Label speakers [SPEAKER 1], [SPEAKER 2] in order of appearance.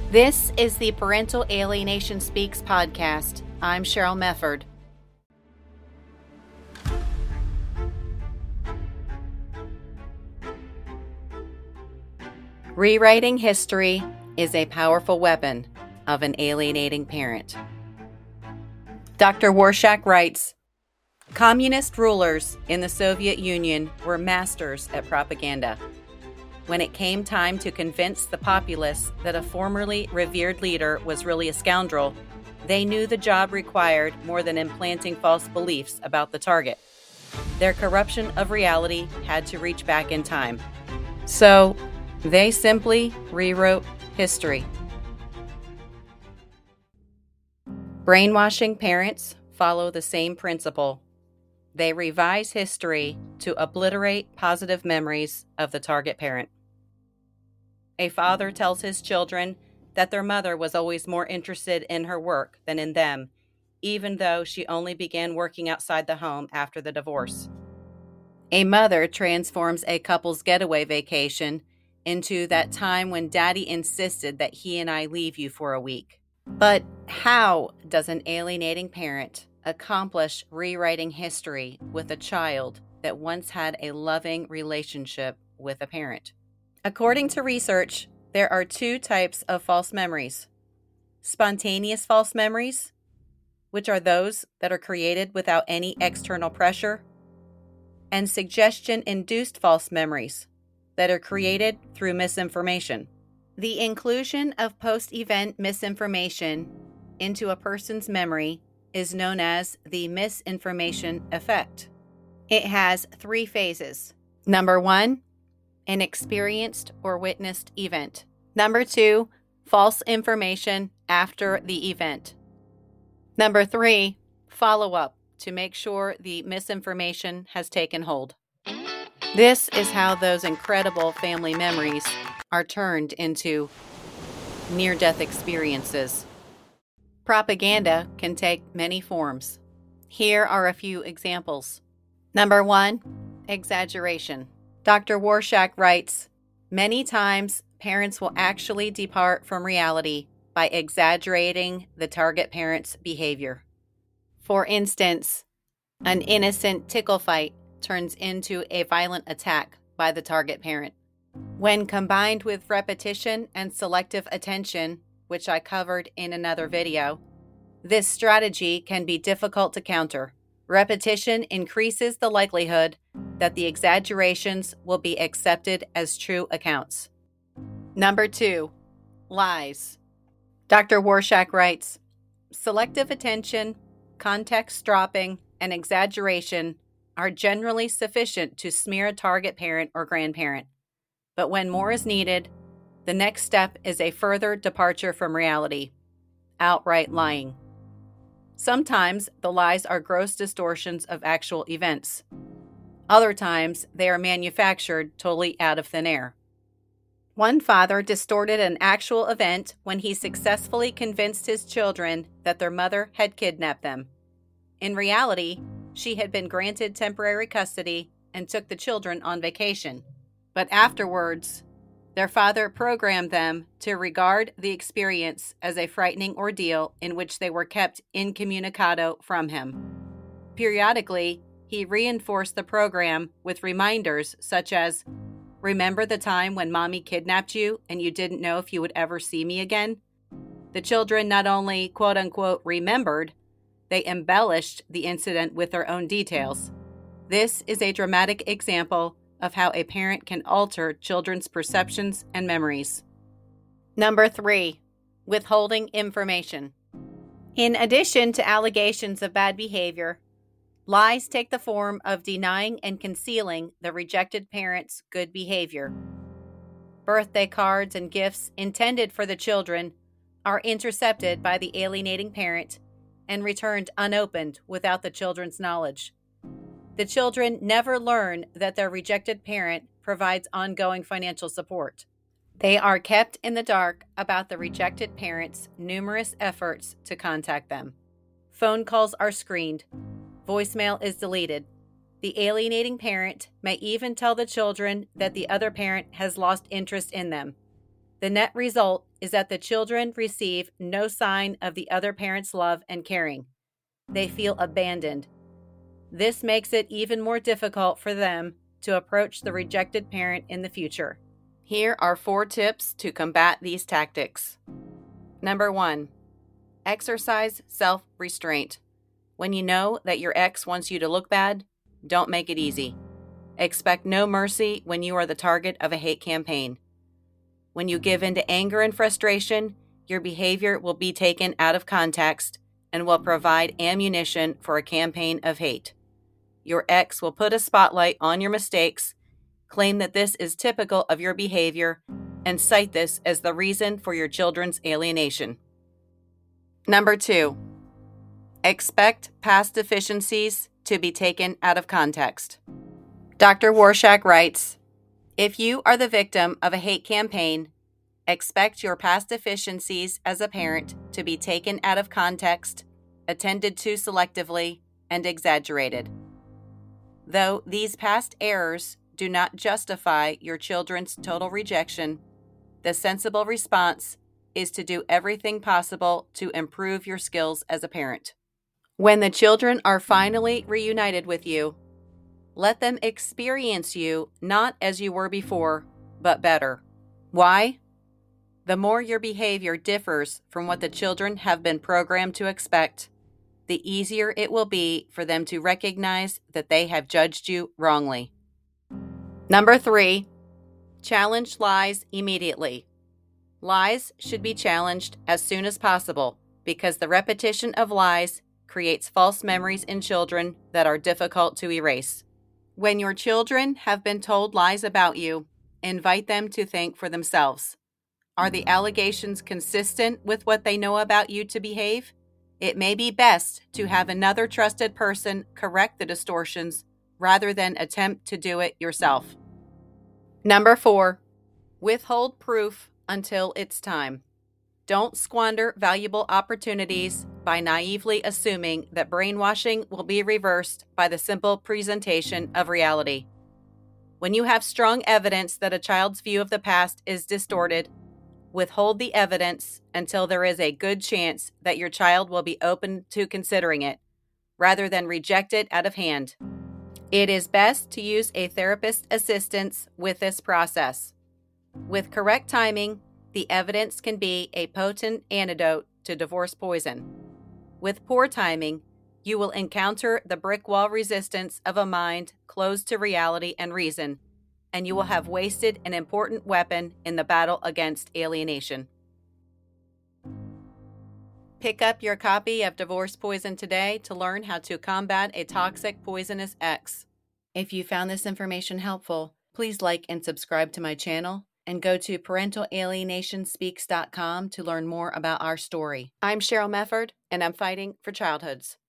[SPEAKER 1] This is the Parental Alienation Speaks podcast. I'm Cheryl Mefford. Rewriting history is a powerful weapon of an alienating parent. Dr. Warshak writes, communist rulers in the Soviet Union were masters at propaganda. When it came time to convince the populace that a formerly revered leader was really a scoundrel, they knew the job required more than implanting false beliefs about the target. Their corruption of reality had to reach back in time. So, they simply rewrote history. Brainwashing parents follow the same principle. They revise history to obliterate positive memories of the target parent. A father tells his children that their mother was always more interested in her work than in them, even though she only began working outside the home after the divorce. A mother transforms a couple's getaway vacation into that time when daddy insisted that he and I leave you for a week. But how does an alienating parent accomplish rewriting history with a child that once had a loving relationship with a parent? According to research, there are two types of false memories. Spontaneous false memories, which are those that are created without any external pressure, and suggestion-induced false memories that are created through misinformation. The inclusion of post-event misinformation into a person's memory is known as the misinformation effect. It has three phases. Number 1, an experienced or witnessed event. Number 2, false information after the event. Number 3, follow-up to make sure the misinformation has taken hold. This is how those incredible family memories are turned into near-death experiences. Propaganda can take many forms. Here are a few examples. Number 1, exaggeration. Dr. Warshak writes, many times parents will actually depart from reality by exaggerating the target parent's behavior. For instance, an innocent tickle fight turns into a violent attack by the target parent. When combined with repetition and selective attention, which I covered in another video, this strategy can be difficult to counter. Repetition increases the likelihood that the exaggerations will be accepted as true accounts. Number 2, lies. Dr. Warshak writes, selective attention, context dropping, and exaggeration are generally sufficient to smear a target parent or grandparent. But when more is needed, the next step is a further departure from reality, outright lying. Sometimes the lies are gross distortions of actual events. Other times, they are manufactured totally out of thin air. One father distorted an actual event when he successfully convinced his children that their mother had kidnapped them. In reality, she had been granted temporary custody and took the children on vacation. But afterwards, their father programmed them to regard the experience as a frightening ordeal in which they were kept incommunicado from him. Periodically, he reinforced the program with reminders such as, remember the time when mommy kidnapped you and you didn't know if you would ever see me again? The children not only quote-unquote remembered, they embellished the incident with their own details. This is a dramatic example of how a parent can alter children's perceptions and memories. Number 3, withholding information. In addition to allegations of bad behavior, lies take the form of denying and concealing the rejected parent's good behavior. Birthday cards and gifts intended for the children are intercepted by the alienating parent and returned unopened without the children's knowledge. The children never learn that their rejected parent provides ongoing financial support. They are kept in the dark about the rejected parent's numerous efforts to contact them. Phone calls are screened. Voicemail is deleted. The alienating parent may even tell the children that the other parent has lost interest in them. The net result is that the children receive no sign of the other parent's love and caring. They feel abandoned. This makes it even more difficult for them to approach the rejected parent in the future. Here are 4 tips to combat these tactics. Number 1, exercise self-restraint. When you know that your ex wants you to look bad, don't make it easy. Expect no mercy when you are the target of a hate campaign. When you give in to anger and frustration, your behavior will be taken out of context and will provide ammunition for a campaign of hate. Your ex will put a spotlight on your mistakes, claim that this is typical of your behavior, and cite this as the reason for your children's alienation. Number 2, expect past deficiencies to be taken out of context. Dr. Warshak writes, if you are the victim of a hate campaign, expect your past deficiencies as a parent to be taken out of context, attended to selectively, and exaggerated. Though these past errors do not justify your children's total rejection, the sensible response is to do everything possible to improve your skills as a parent. When the children are finally reunited with you, let them experience you not as you were before, but better. Why? The more your behavior differs from what the children have been programmed to expect, the easier it will be for them to recognize that they have judged you wrongly. Number 3, challenge lies immediately. Lies should be challenged as soon as possible because the repetition of lies creates false memories in children that are difficult to erase. When your children have been told lies about you, invite them to think for themselves. Are the allegations consistent with what they know about you to behave? It may be best to have another trusted person correct the distortions rather than attempt to do it yourself. Number 4, withhold proof until it's time. Don't squander valuable opportunities by naively assuming that brainwashing will be reversed by the simple presentation of reality. When you have strong evidence that a child's view of the past is distorted, withhold the evidence until there is a good chance that your child will be open to considering it, rather than reject it out of hand. It is best to use a therapist's assistance with this process. With correct timing, the evidence can be a potent antidote to divorce poison. With poor timing, you will encounter the brick wall resistance of a mind closed to reality and reason, and you will have wasted an important weapon in the battle against alienation. Pick up your copy of Divorce Poison today to learn how to combat a toxic, poisonous ex. If you found this information helpful, please like and subscribe to my channel, and go to ParentalAlienationSpeaks.com to learn more about our story. I'm Cheryl Mefford, and I'm fighting for childhoods.